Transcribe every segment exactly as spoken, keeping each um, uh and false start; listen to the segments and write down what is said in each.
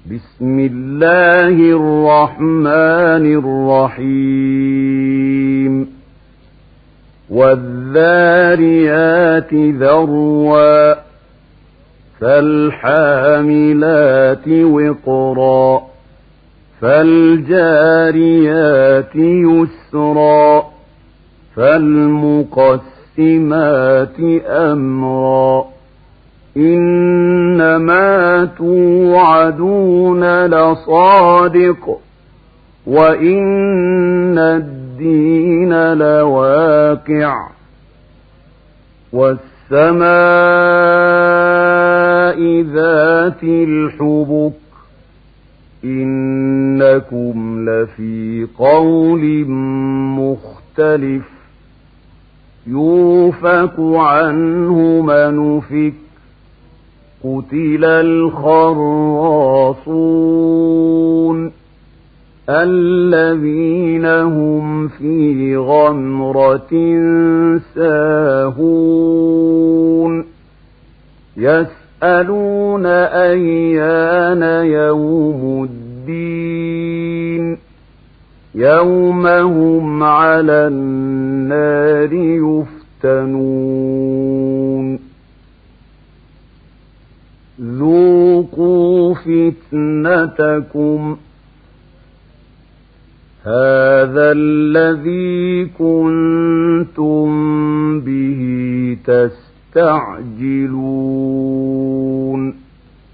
بسم الله الرحمن الرحيم والذاريات ذروا فالحاملات وقرا فالجاريات يسرا فالمقسمات أمرا إنما توعدون لصادق وإن الدين لواقع والسماء ذات الحبك إنكم لفي قول مختلف يوفك عنه من أفك قتل الخراصون الذين هم في غمرة ساهون يسألون أيان يوم الدين يوم هم على النار يفتنون ذوقوا فتنتكم هذا الذي كنتم به تستعجلون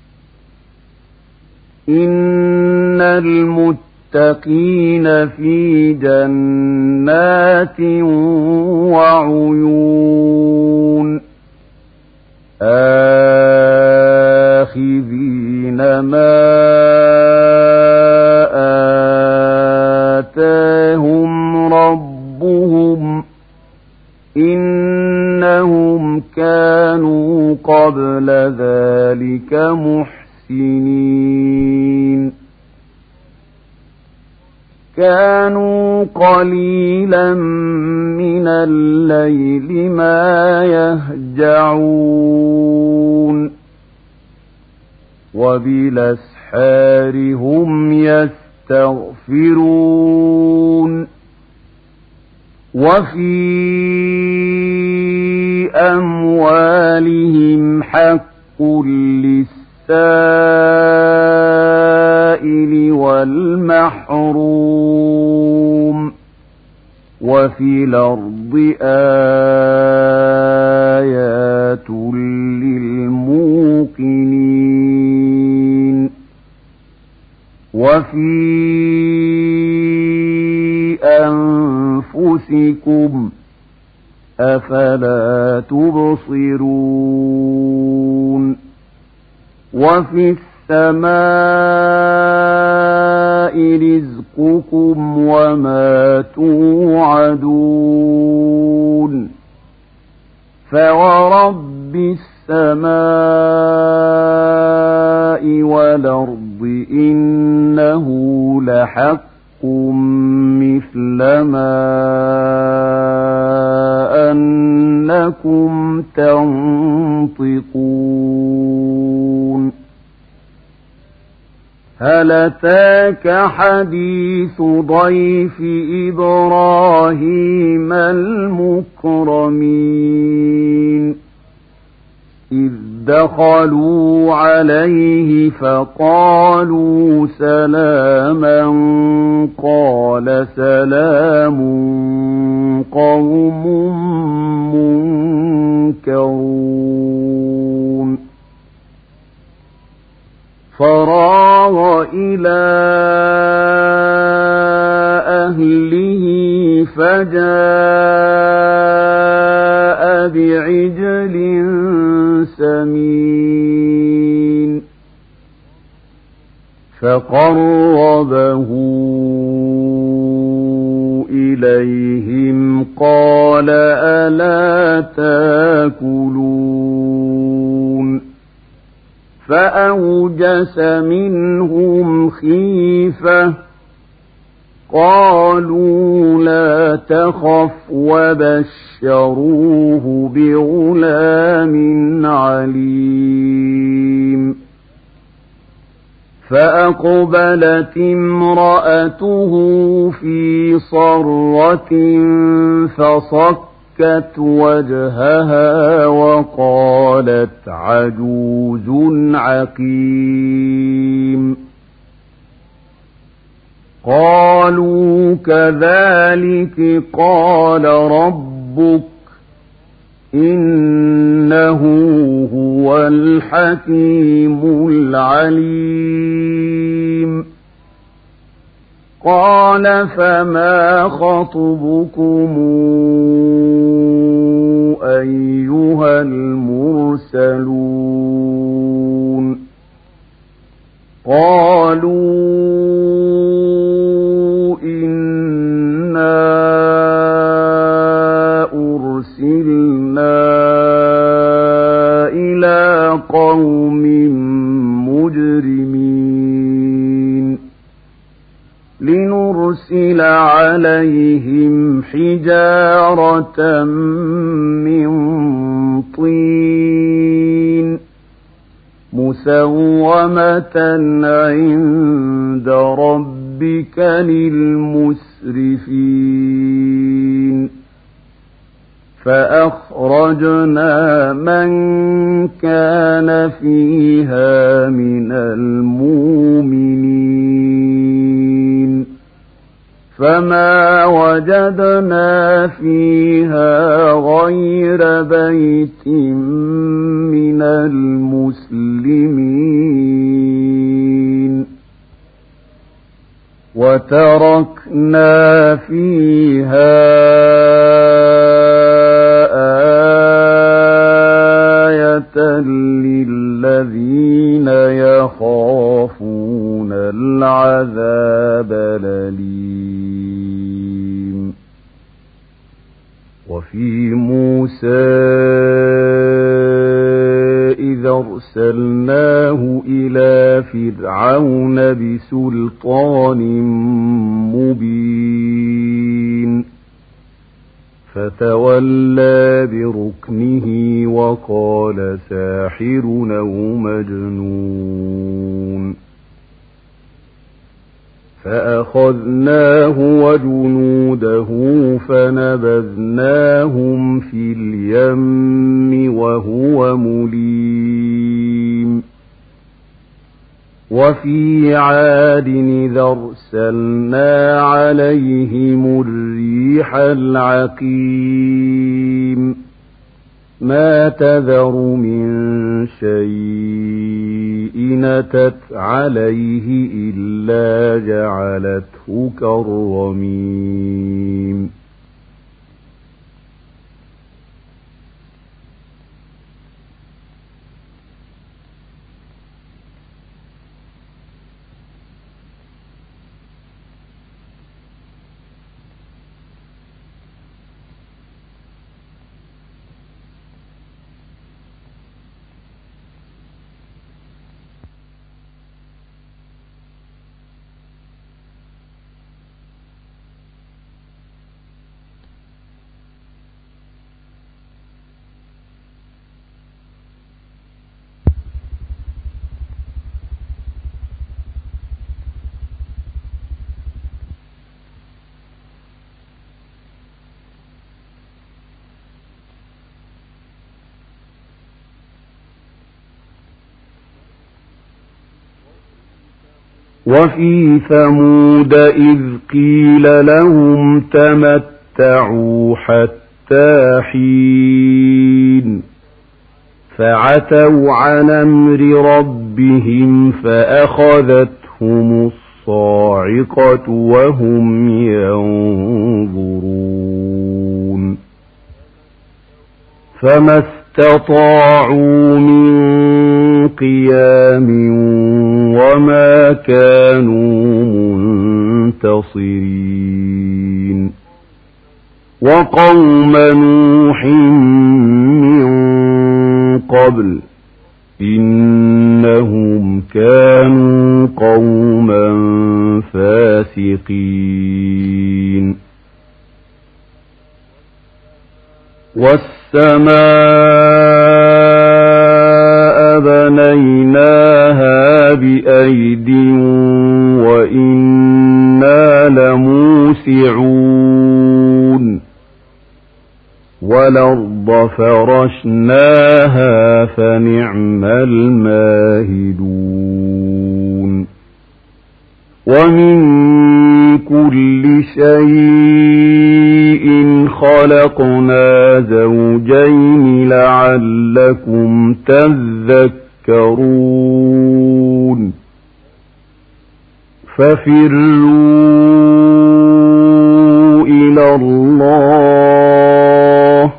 إن المتقين في جنات وعيون آخذين ما آتاهم ربهم إنهم كانوا قبل ذلك محسنين كانوا قليلا من الليل ما يهجعون وبالأسحار هم يستغفرون وفي أموالهم حق للسائل والمحروم وفي الأرض آيات للموقنين وفي أنفسكم أفلا تبصرون وفي السماء رزقكم وما توعدون فورب السماء والأرض إنه لحق مثل ما أنكم تنطقون هل أتاك حديث ضيف إبراهيم المكرمين إذ دخلوا عليه فقالوا سلاما قال سلام قوم منكرون فراغ إلى أهله فجاء بعجل سمين فقربه إليهم قال ألا تاكلون فأوجس منهم خيفة قالوا لا تخف وبشروه بغلام عليم فأقبلت امرأته في صرة فصكت وجهها وقالت عجوز عقيم قالوا كذلك قال ربك إنه هو الحكيم العليم قال فما خطبكم أيها المرسلون قالوا إنا أرسلنا إلى قوم مجرمين لنرسل عليهم حجارة من طين مسومة عند ربك للمسرفين فأخرجنا من كان فيها من المؤمنين فما وجدنا فيها غير بيت من المسلمين وتركنا فيها آية للذين يخافون العذاب الأليم وفي موسى إذا أرسلناه إلى فرعون بسلطان مبين فتولى بركنه وقال ساحر أو مجنون فأخذناه وجنوده فنبذناهم في اليم وهو مليم وفي عاد إذا أرسلنا عليهم الريح العقيم ما تذر من شيء أتت عليه إلا جعلته كالرميم وفي ثمود إذ قيل لهم تمتعوا حتى حين فعتوا عن أمر ربهم فأخذتهم الصاعقة وهم ينظرون فما استطاعوا من قيام وما كانوا منتصرين وقوم نوح من قبل إنهم كانوا قوما فاسقين والسماء بنيناها بأيد وإنا لموسعون والأرض فرشناها فنعم الماهدون ومن كل شيء خلقنا زوجين لعلكم تذكرون ففروا إلى الله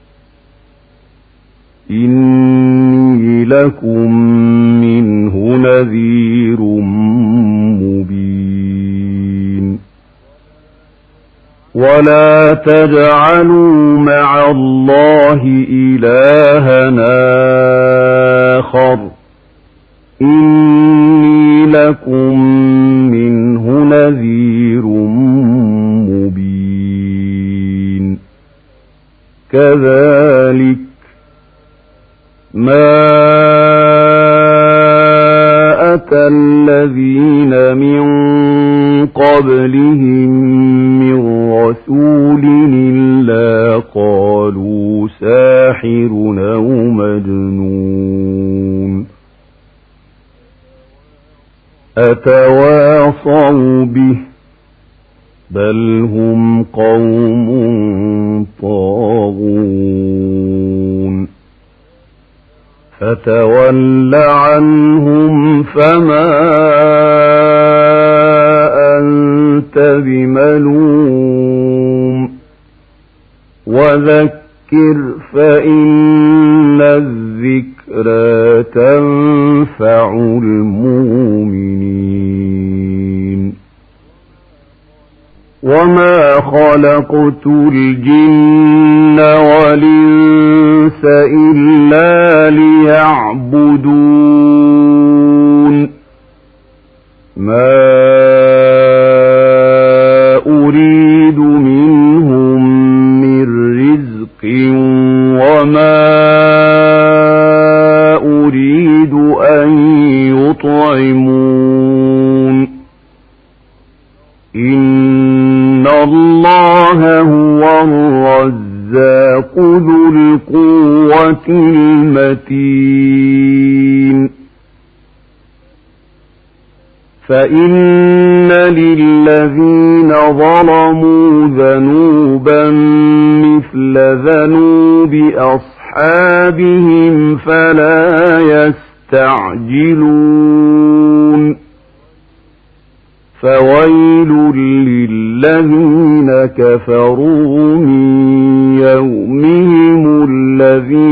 إني لكم منه نذير مبين ولا تجعلوا مع الله إلهًا آخر إني لكم منه نذير مبين كذلك ما أتى الذين من قبلهم من رسول إلا قالوا ساحر أو مجنون أتواصوا به بل هم قوم طاغون فتول عنهم فما أنت بملوم وذكر فإن الذكرى تنفع المؤمنين وما خلقت الجن والإنس إلا ليعبدون ما أريد منهم من رزق وما أريد أن يطعمون إن الله هو الرزاق ذو القوة المتين فإن للذين ظلموا ذنوبا مثل ذنوب أصحابهم فلا يستعجلون فويل للذين كفروا من يومهم الذي